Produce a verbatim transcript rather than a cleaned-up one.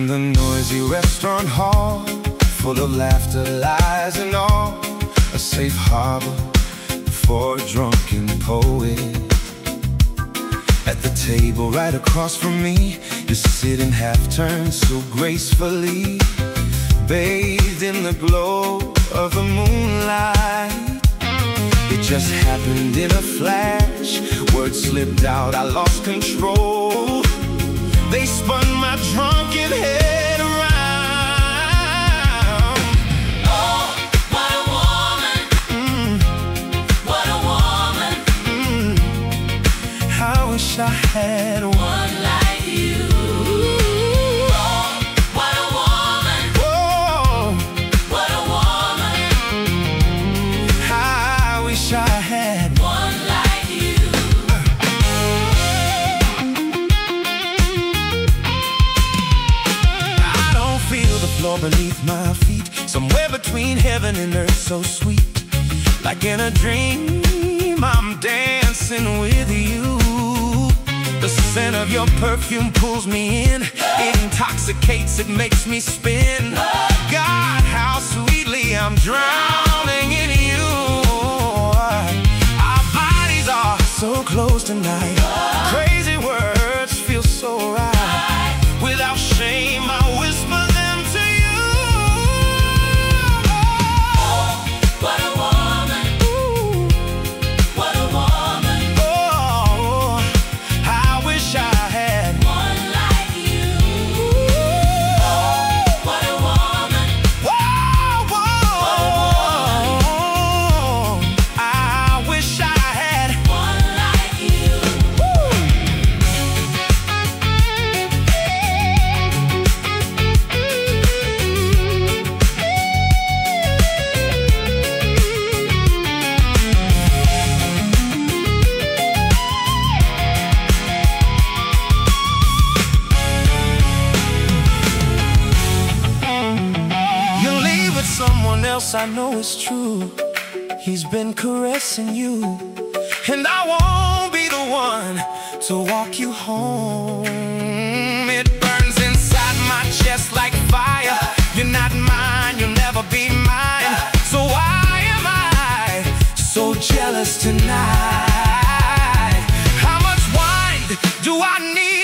the noisy restaurant hall, full of laughter, lies, and all, a safe harbor for a drunken poet. At the table right across from me, you're sitting half-turned so gracefully, bathed in the glow of the moonlight. It just happened in a flash, words slipped out, I lost control. They spun my drunken head around. Oh, what a woman. mm. What a woman. mm. I wish I had one, One like you. Oh, what a woman. oh, What a woman. I wish I had One like you. I don't feel the floor beneath my feet, somewhere between heaven and earth, so sweet. Like in a dream, I'm dancing with you. The scent of your perfume pulls me in. It intoxicates, it makes me spin. God, how sweetly I'm drowning in you. Our bodies are so close tonight. Crazy words feel so right. Without shame, I whisper them to you. What a woman. Ooh, What a woman. oh, I wish I had. One like you. What a woman. Whoa, whoa, I wish I had. One like you. You leave with someone else, I know it's true. He's been caressing you, and I won't be the one to walk you home. It burns inside my chest like fire. You're not mine, you'll never be mine. So why am I so jealous tonight? How much wine do I need